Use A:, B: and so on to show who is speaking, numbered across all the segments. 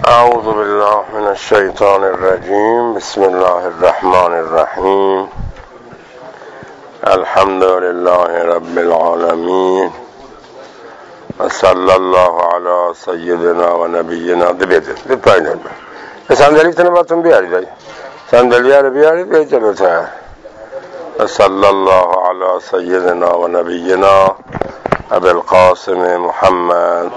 A: اعوذ بالله من الشیطان الرجیم. بسم الله الرحمن الرحیم. الحمد لله رب العالمین و صلی الله علی سیدنا و نبینا. ده پایین صندلیتون رو باتون بیارید، صندلیه رو بیارید به جلوتر. و صلی الله علی سیدنا و نبینا ابی القاسم محمد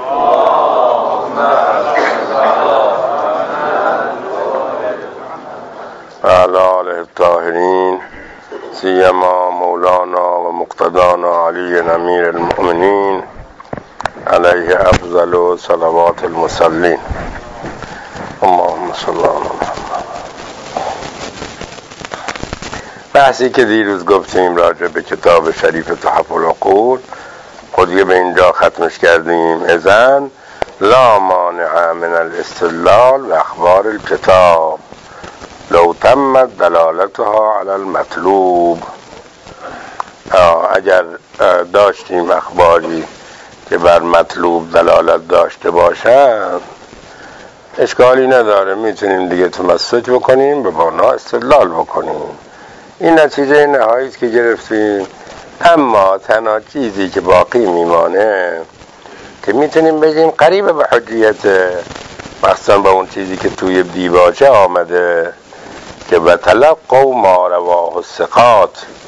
A: و علی آله الطاهرین، سیما مولانا و مقتدانا علی امیر المؤمنین علیه افضل صلوات المصلین. اللهم صل علی محمد. بحثی که دیروز گفتیم راجع به کتاب شریف تحف العقول خودی به اینجا ختمش کردیم. اذن لا مانع من الاستدلال و اخبار الکتاب لو تمت دلالتها علی المطلوب. اگر داشتیم اخباری که بر مطلوب دلالت داشته باشند اشکالی نداره، میتونیم دیگه تمسک بکنیم، به بنا استدلال بکنیم. این نتیجه نهایی است که گرفتیم. اما تنها چیزی که باقی میمانه که میتونیم بگیم قریب به حجیت، مخصوصا با اون چیزی که توی دیباچه آمده که بتلقوا ما رواه الثقات،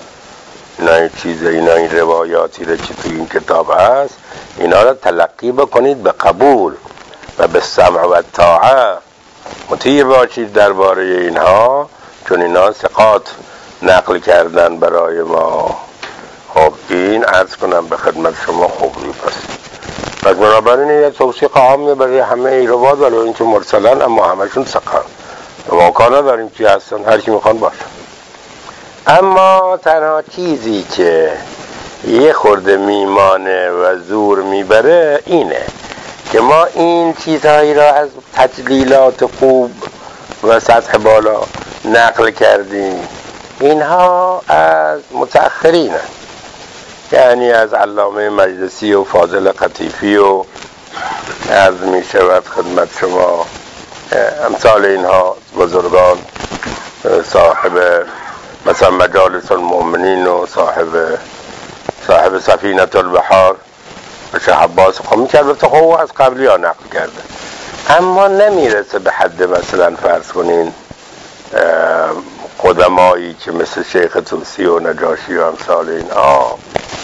A: اینا این روایاتی رو که توی این کتاب هست اینا رو تلقی بکنید به قبول و به سمع و طاعه، مطیع باشید درباره اینها، چون اینا ثقات نقل کردن برای ما. خب این عرض کنم به خدمت شما خوبی پس بنابراین یه توثیق عامه برای همه این روایات، ولی این که مرسلن اما همشون ثقات واقعا نداریم که هستن، هر کی میخوان باشه. اما تنها چیزی که یه خورده میمانه و زور میبره اینه که ما این چیزهایی را از تجلیلات خوب و سطح بالا نقل کردیم. اینها از متأخرین هست، یعنی از علامه مجلسی و فاضل قطیفی و عرض می شود خدمت شما امثال اینها بزرگان، صاحب مثلا مجالس المؤمنین و صاحب سفینة البحار شیخ عباس. خب میکرد خب از قبلی ها نقل کرده، اما نمیرسه به حد مثلا فرض کنین قدمایی که مثل شیخ توسی و نجاشی و امثال اینها.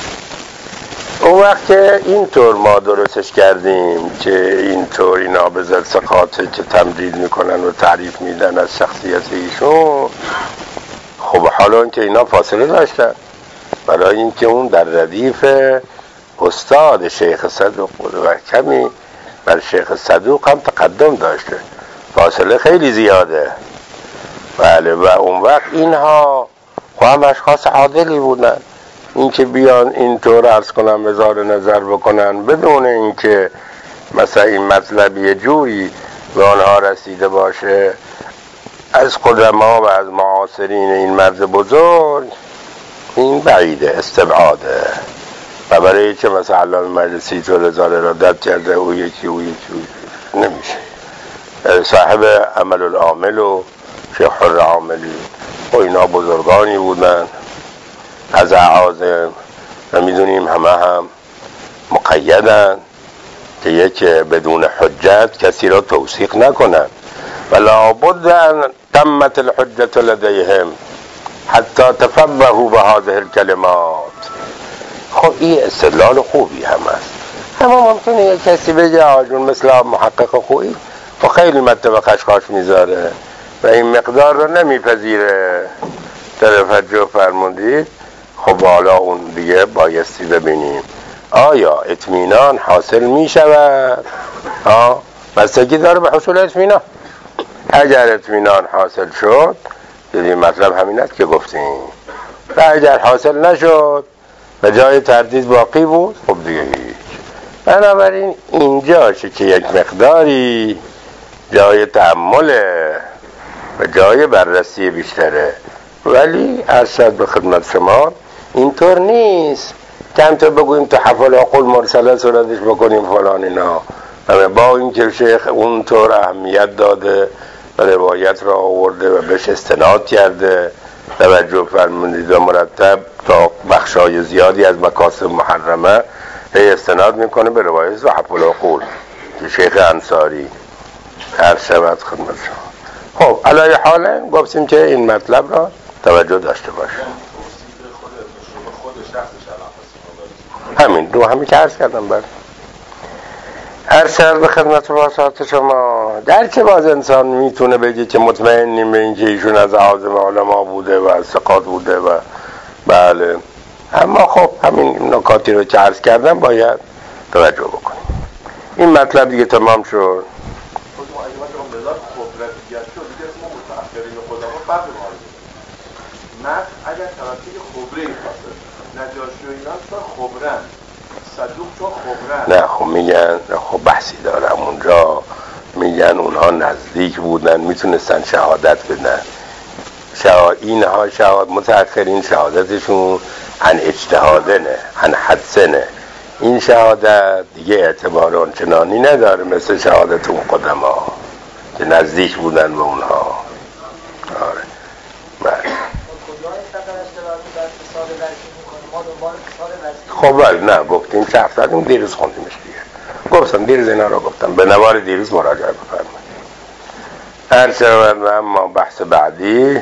A: اون وقت که اینطور ما درستش کردیم که اینطور اینا به ثقاته که تمجید میکنن و تعریف میدن از شخصیت ایشون، خب حالا که اینا فاصله داشتن برای اینکه اون در ردیف استاد شیخ صدوق بود و کمی بر شیخ صدوق هم تقدم داشته، فاصله خیلی زیاده. بله، و اون وقت اینها هم اشخاص عادلی بودن، اینکه بیان اینطور عرض کنن اظهار نظر بکنن بدون اینکه مثلا این مطلب یه جوری به آنها رسیده باشه از قدما و از معاصرین این مرد بزرگ، این بعیده، استبعاده. و برای که مثلا علامه مجلسی تو رضا ارادت کرده او یکی نمیشه. صاحب عمل العامل و شیخ حر عاملی و اینا بزرگانی بودن از اعاظم و میدونیم همه هم مقیدن که یک بدون حجت کسی را توثیق نکنن و لابد ان تمت الحجت لدیهم حتی تفوهوا به هذه الکلمات. خب این استدلال خوبی هم است، اما ممکنه یک کسی بگه آجون مثل محقق خویی و خیلی مطلب خشخاش میذاره و این مقدار رو نمیپذیره. توجه فرمودید؟ خب حالا اون دیگه بایستی ببینیم آیا اطمینان حاصل میشود؟ بستگی داره به حصول اطمینان. اگر اطمینان حاصل شد دیدیم مطلب همین است که گفتیم، و اگر حاصل نشد و جای تردید باقی بود خب دیگه هیچ. بنابراین اینجاشه که یک مقداری جای تأمله و جای بررسی بیشتره، ولی ارشد به خدمت شما اینطور نیست که همطور بگوییم تحف العقول مرسله صورتش بکنیم فلان اینا با اینکه شیخ اونطور اهمیت داده و روایت را آورده و بهش استناد کرده، توجه فرمودید، و مرتب تا بخشای زیادی از مکاسب محرمه استناد میکنه به روایت ضعف العقول که شیخ انصاری هر شود خدمت شما. خب علی حال گفتیم که این مطلب را توجه داشته باشه. همین دو همی که عرض کردم بعد عرض به خدمت واسطه شما. در که باز انسان میتونه بگه که مطمئنیم به اینکه ایشون از عازم علما بوده و از ثقات بوده و بله، اما خب همین نکاتی رو که عرض کردم باید توجه بکنیم. این مطلب دیگه تمام شد.
B: اگر توسط خبره خاصه نجاشی و اینا تا خبرن صدوق چون خبرن
A: نه خب میگن، خب بحثی دارم اونجا، میگن اونها نزدیک بودن میتونستن شهادت بدن. اینها شهادت متأخرین شهادتشون عن اجتهادنه، عن حدسنه. این شهادت دیگه اعتبار آنچنانی نداره مثل شهادت اون قدما که نزدیک بودن به اونها. آره بله. خب نه گفتیم شرف دادیم دیروز خوندیمش دیگه، گفتم دیروز اینا رو گفتم، به نوار دیروز مراجعه بفرمایید. هر شود. اما بحث بعدی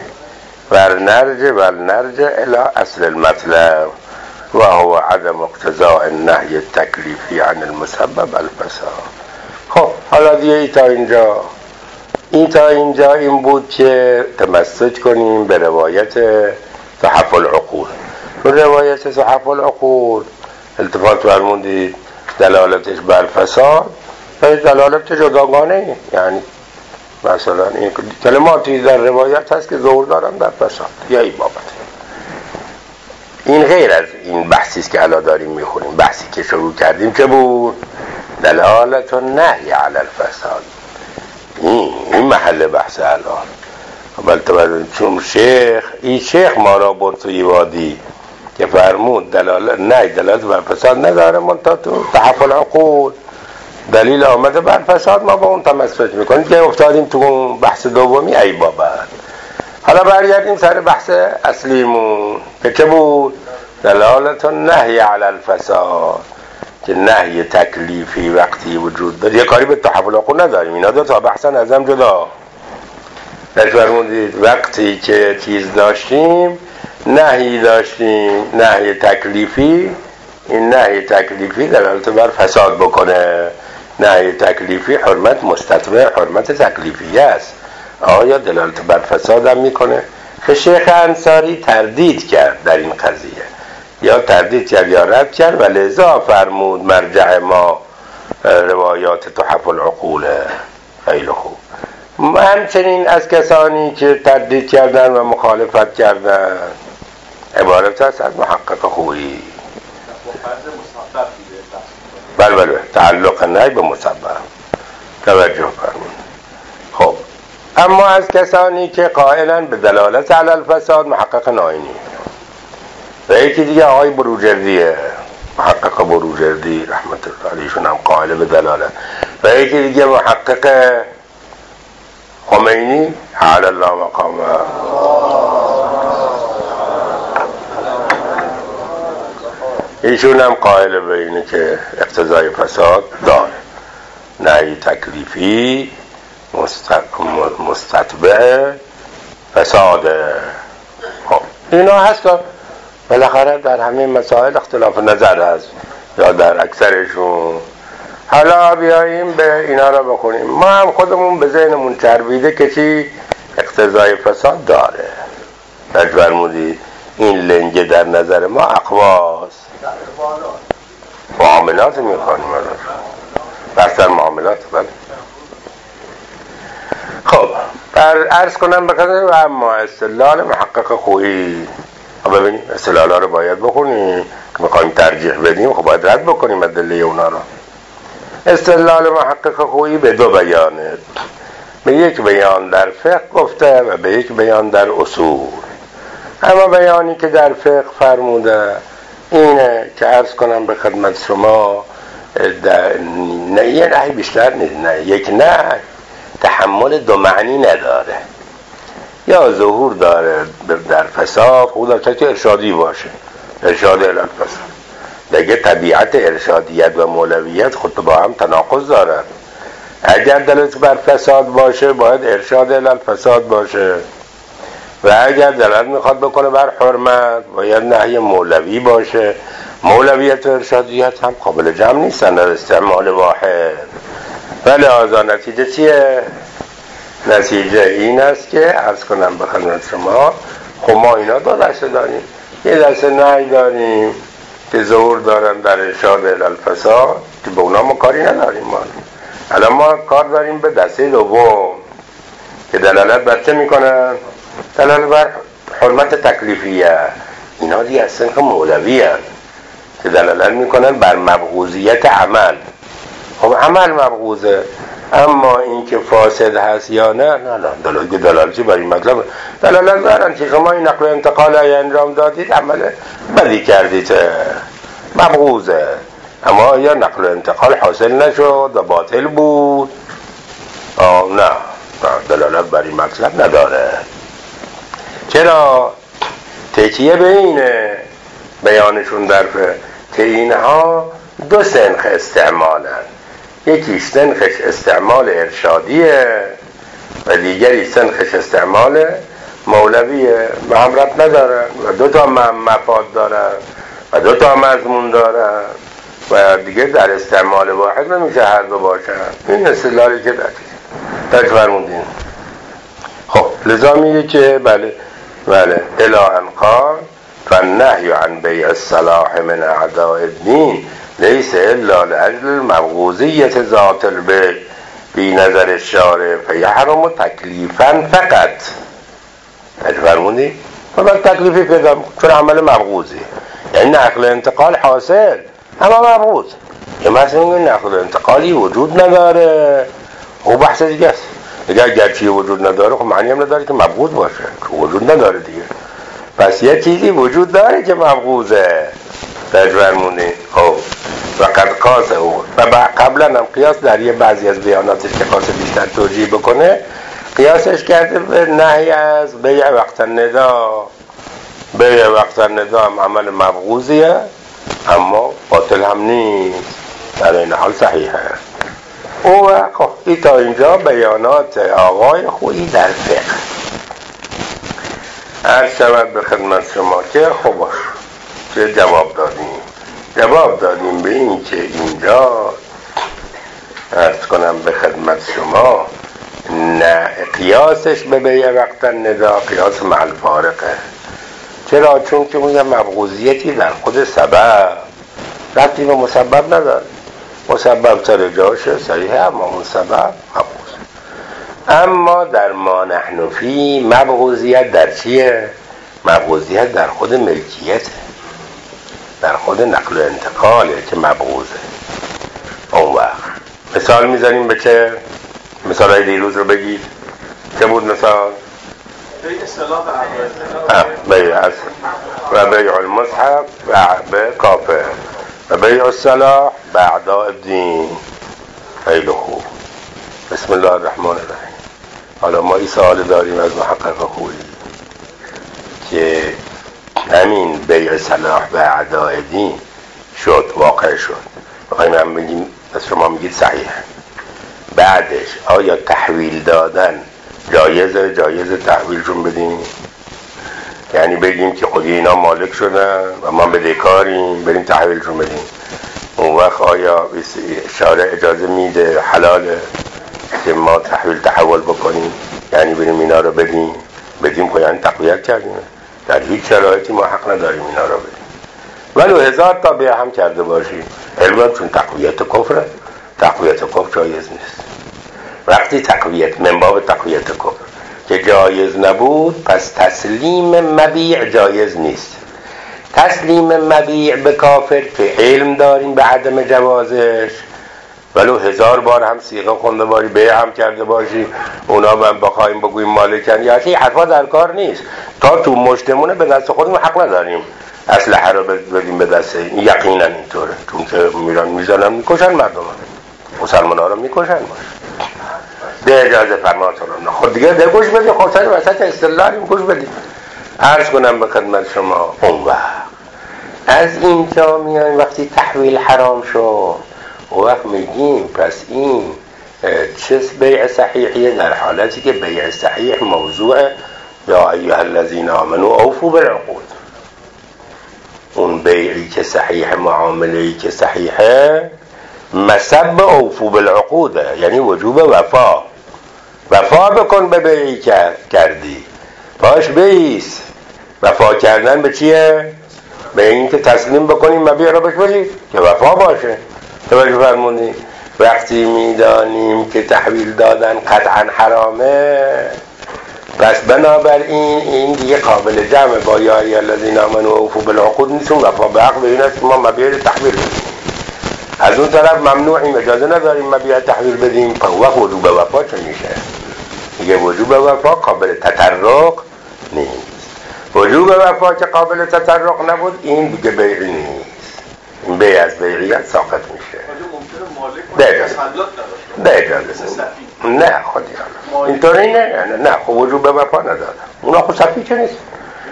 A: ولنرجع الى اصل المطلب و هو عدم اقتضاء النهی التکلیفی عن المسبب الفساد. خب حالا دیگه تا اینجا این بود که تمسک کنیم به روایت صحف العقول. روایت صحف العقول التفات فرمودید دلالتش بر فساد و دلالت جداگانه، یعنی مثلا این کلماتی در روایت هست که ظهور دارن در فساد یا این بابت. این غیر از این بحثی است که الان داریم میخونیم. بحثی که شروع کردیم که بود دلالت النهی علی الفساد. این محل بحث الان. چون شیخ ما را برد توی وادی که فرمود دلالت بر فساد نداره، منتها تو صحف العقول دلیل آمده بر فساد، ما با اون تمسک میکنیم که افتادیم تو اون بحث دومی ای بابا. حالا برگردیم سر بحث اصلیمون که چه بود؟ دلالت النهی علی الفساد، که نهی تکلیفی وقتی وجود داره یه کاری به صحف العقول نداریم. اینا دو تا بحثن از هم جدا. در فرمودید وقتی که چیز داشتیم نهی داشتیم، نهی تکلیفی، این نهی تکلیفی دلالت بر فساد بکنه. نهی تکلیفی حرمت مستتبع حرمت تکلیفی است، آیا دلالت بر فساد هم میکنه؟ که شیخ انصاری تردید کرد در این قضیه، یا تردید کرد یا رد کرد و لذا فرمود مرجع ما روایات تحف العقوله. خیلی خوب. همچنین از کسانی که تردید کردن و مخالفت کردن عبارت است از محقق خویی. بله تعلق نهی به مسبب توجه فرمود. خب اما از کسانی که قائلن به دلالت علی الفساد محقق ناینی و یکی دیگه آقای بروجردیه، محقق بروجردی رحمت الله علیهشون هم قائل به دلالت، و یکی دیگه محقق خمینی علی الله مقامه ایشون هم قائل به اینه که اقتضای فساد داره. نهی تکلیفی مستتبع فساده. خب اینا هست. بالاخره در همه مسائل اختلاف نظر هست یا در اکثرشون. حالا بیاییم به اینا را بخونیم. ما هم خودمون به ذهنمون چربیده که چی اقتضای فساد داره. در فرمودی این لنگه در نظر ما اقواس معاملات میکنیم بستر معاملات. بله خب عرض کنم بکنم و اما استدلال محقق خویی. ببینیم استدلال ها رو باید بخونیم که میخوایم ترجیح بدیم، خب باید رد بکنیم ادله اونا رو. استدلال محقق خویی به دو بیانه، به یک بیان در فقه گفته و به یک بیان در اصول. اما بیانی که در فقه فرموده اینه که عرض کنم به خدمت شما نه یه نهی بیشتر نیست، نه یک نه تحمل دو معنی نداره، یا ظهور داره در فساد، خود در ارشادی باشه، ارشاد الی الفساد. دیگه طبیعت ارشادیت و مولویت خود با هم تناقض دارن. اگر دلالت بر فساد باشه باید ارشاد الی الفساد باشه، و اگر دلالت میخواد بکنه بر حرمت باید نهی مولوی باشه. مولویت و ارشادیت هم قابل جمع نیستن در استعمال واحد. ولی لحاظا نتیجه چیه؟ نتیجه این است که عرض کنم به خدمت شما، خب ما اینا دو دسته داریم. یه دسته نهی داریم که ظهور دارن در ارشاد الی الفساد که به اونا ما کاری نداریم. الان ما کار داریم به دسته دوم که دلالت بر چه میکنن؟ دلالت بر حرمت تکلیفیه. اینا دیگه اصلا که مولوی هست که دلالت میکنن بر مبغوضیت عمل. خب عمل مبغوضه، اما این که فاسد هست یا نه دلالتی بر این مطلب دلالت دارن که شما این نقل و انتقال انجام دادید عمل بدی کردید، مبغوضه. اما یا نقل و انتقال حاصل نشد و باطل بود، نه دلالت بر این مطلب نداره. چرا؟ تکیه به اینه بیانشون در که اینها دو سنخ استعمالن، یکی سنخش استعمال ارشادیه و دیگری سنخش استعمال مولویه، محمرت ندارن و دو تا مفاد دارن و دو تا مضمون دارن و دیگه در استعمال واحد نمیشه هر دو باشن. این اصطلاحی که در فرمودین. خب لذا میگه که بله الی ان قال فالنهی عن بیع الصلاح من اعداء الدین لیس الا لاجل المبغوضیت ذات البیع فی نظر الشارع فیحرم تکلیفا فقط. فرمودی؟ فقط تکلیفی پیدا چون عمل مبغوضی، یعنی نقل انتقال حاصل اما مبغوض. یه مثلا نقل انتقالی وجود نداره، او بحث دیگه است. اگر گرچه وجود نداره خب معنی هم نداره که مبغوض باشه، که وجود نداره دیگه. پس یه چیزی وجود داره که مبغوضه. فرمونی خب وقد قاسه او و قبلا هم قیاس در یه بعضی از بیاناتش که قاسه بیشتر توجیه بکنه قیاسش کرده به نهی از بیع وقت الندا. بیع وقت الندا هم عمل مبغوضیه اما باطل هم نیست، در این حال صحیحه. او خب این تا اینجا بیانات آقای خویی در فقه. عرض شود به خدمت شما که خب چه جواب دادیم به این که اینجا عرض کنم به خدمت شما نه قیاسش به بیع وقت الندا قیاس مع الفارقه. چرا؟ چون که اون یه مبغوضیتی در خود سبب ربطی به مسبب نداره. مسبب سر جاشه صحیحه اما اون سبب مبغوض. اما در ما نحن فی مبغوضیت در چیه؟ مبغوضیت در خود ملکیته، در خود نقل و انتقاله که مبغوضه. اون وقت مثال میذاریم به چه؟ مثال های دیروز رو بگید. چه بود مثال؟ بیع اصل و بیع المصحف به کافر و بیع الصلاح به اعداء الدین. خیلی خوب. بسم الله الرحمن الرحیم. حالا ما این سوال داریم از محقق خویی که همین بیع صلاح به اعداء دین شد، واقع شد، بخوایم هم بگیم از شما میگید صحیح، بعدش آیا تحویل دادن جایز تحویلشون بدیم؟ یعنی بگیم که خودی اینا مالک شدن و ما بدهکاریم بریم تحویلشون بدیم؟ اون وقت آیا شارع اجازه میده حلاله که ما تحول بکنیم، یعنی بریم اینا رو بدیم که یعنی تقویت کردیم؟ در هیچ شرایطی ما حق نداریم اینا رو بدیم، ولو 1000 تا بیع هم کرده باشیم. البته چون تقویت کفره، تقویت کفر جایز نیست. وقتی تقویت من باب تقویت کفر که جایز نبود، پس تسلیم مبیع جایز نیست. تسلیم مبیع به کافر که علم داریم به عدم جوازش، ولو 1000 بار هم صیغه خونده باشی، بیع هم کرده باشی، اونا من بخوایم بگویم مالکن یا چه حرفا در کار نیست. تا تو مجتمعونه به دست خودمون حق نداریم. اسلحه رو بدیم به دست این، یقینا اینطوره، چون که میرن میزنن میکشن مردم، مسلمان ها رو میکشن. ده اجازه فرماتون رو خود دیگه ده گوش بدیم، خود سر وسط استدلالیم گوش بدیم. عرض کنم به خدمت شما، اون وقت از اینجا میان وقتی تحویل حرام شد، اون وقت میگیم پس این چه بیع صحیحیه؟ در حالتی که بیع صحیح موضوع یا ایها الذین آمنوا اوفوا بالعقود، اون بیعی که صحیح، معامله‌ای که صحیحه، مسب اوفوا بالعقوده، یعنی وجوب وفا بکن به بیعی کردی، باش بیس. وفا کردن به چیه؟ به این که تسلیم بکنیم مبیع رو بشورید که وفا باشه. توجه فرمودین؟ وقتی میدانیم که تحویل دادن قطعا حرامه، پس بنابراین این دیگه قابل جمع با یا ایها الذین آمنوا اوفوا بالعقود نیست. وفا به عقد این است که ما مبیع تحویل بدیم، از اون طرف ممنوعیم، اجازه نداریم مبیع تحویل بدیم. پس وقت وجوب وفا چه میشه؟ دیگه وجوب وفا قابل تطرق نیست. وجوب وفا که قابل تطرق نبود، این دیگه بیعی نیست، این بیع از بیعیت ساقط میشه. ده اجازه نه خودی اینطوری نه خب وجوب وفا نداره، اونا خود صفی چه نیست؟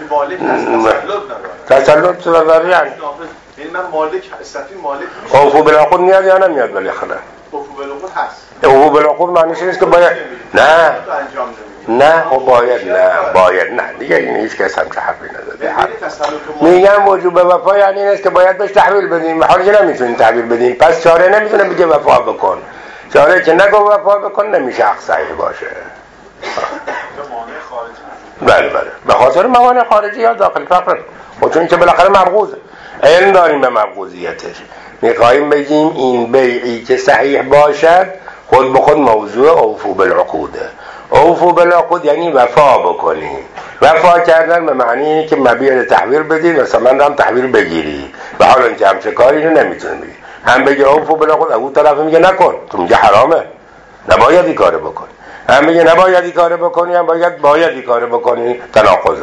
A: تسلط نداره. یعنی
B: من مالک صفی مالک
A: اوفوا بالعقود میاد یا نمیاد؟ ولی خدا
B: اوفوا بالعقود هست.
A: اوفوا بالعقود معنیش نیست که باید نه خب باید نه دیگه، این هیچ کس هم چه حقی نداره. میگم وجوب وفا یعنی این است که باید بهش تحویل بدیم، حالی نمیتونیم تحویل بدیم، پس چاره نمیتونه بگه وفا بکن. چاره که نگو وفا بکن نمیشه حق صحیح باشه. بله به خاطر موانع خارجی یا داخل فقط، خب چون که بالاخره مبغوضه، علم داریم به مبغوضیتش. میخوایم بگیم این بیعی که صحیح باشد خود به خود موضوع اوفوا بالعقوده. اوفوا بالعقود یعنی وفا بکنی. وفا کردن به معنی اینه که مبیع تحویل بدی و ثمن هم تحویل بگیری، و حالا اینکه همچه کاری رو نمیتونه بگی، هم بگی اوفوا بالعقود، اون طرف میگه نکن، تو میگه حرامه نباید این کارو بکنی، هم میگه نباید این کارو بکنی، هم باید این کارو بکنی، تناقضه.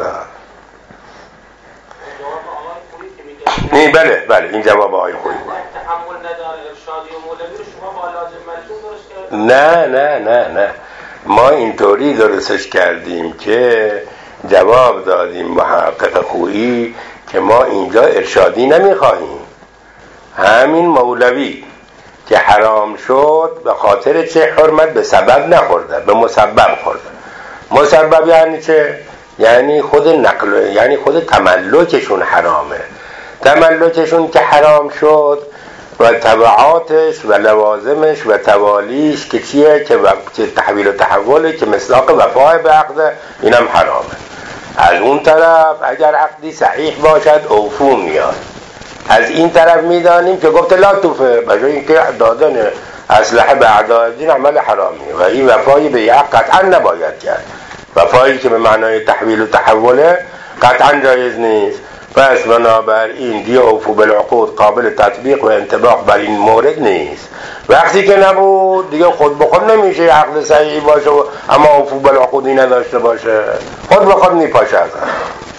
A: نه بله این جواب آقای خوبی بود.
C: تحمل نداره ارشادی و مولوی رو شما با لازم ملزوم درست کردید؟
A: نه ما اینطوری درستش کردیم که جواب دادیم محقق خویی که ما اینجا ارشادی نمیخواهیم. همین مولوی که حرام شد به خاطر چه حرمت؟ به سبب نخورده، به مسبب خورده. مسبب یعنی چه؟ یعنی خود نقل، یعنی خود تملکشون حرامه. تملکشون که حرام شد و تبعاتش و لوازمش و توالیش که چیه؟ که تحویل و تحوله که مصداق وفای به عقد، اینم حرامه. از اون طرف اگر عقدی صحیح باشد اوفو میاد. از این طرف میدانیم که گفت لا توفه، بجای اینکه دادن اسلحه به اعداء دین عمل حرامی و این وفای به عقد قطعا نباید کرد. وفایی که به معنای تحویل و تحوله قطعا جایز نیست. پس بنابراین دیگه اوفوا بالعقود قابل تطبیق و انطباق بر این مورد نیست. وقتی که نبود دیگه خود به خود نمیشه عقد صحیحی باشه اما اوفوا بالعقودی نداشته باشه، خود به خود میپاشه از هم.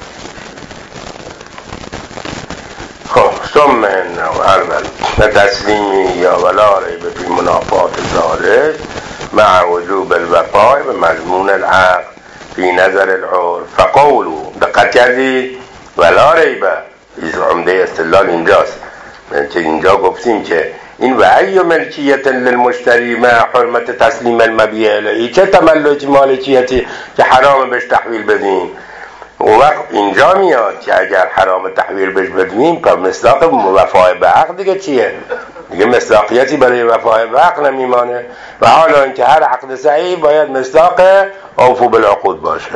A: خب ثم انه اول تسلیمی یا ولا ریب فی منافات ذالک مع وجوب الوفاء به مضمون العقد فی نظر العرف. فقولوا دقت کردید؟ ولا ریبه، این عمده استدلال اینجاست. که اینجا گفتیم که این و ای ملکیت للمشتری مع حرمت تسلیم المبیع الیه، چه تملک مالکیتی که حرام بهش تحویل بدیم. اون وقت اینجا میاد که اگر حرام تحویل بهش بدیم که مصداق وفای به عقد دیگه چیه؟ دیگه مصداقیتی برای وفای به عقد نمیمانه. و حالا اینکه هر عقد صحیح باید مصداق اوفوا بالعقود باشه،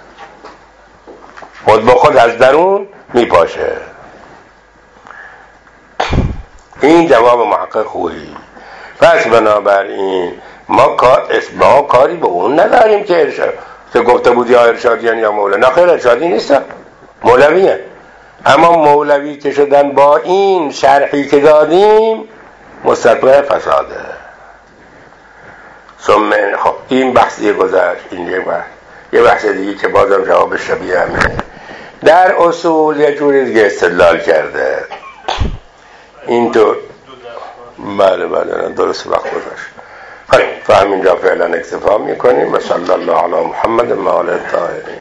A: خود به خود از درون میپاشه. این جواب محقق خویی. پس بنابراین ما کاری به اون نداریم که ارشاد که گفته بود یا ارشادیان یا مولوی. نه خیر، ارشادی نیستن، مولویه. اما مولوی که شدن با این شرحی که دادیم مستقبل فساده. خب این بحثی گذشت. این یه بحث دیگه که بازم جواب شبیه همینه. در اصول یه جوری دیگه استدلال کرده اینطور. بله درست وقت گذاشت. خب فهمین جا فعلا اکتفا میکنیم و صلی الله علی محمد و آله الطاهرین.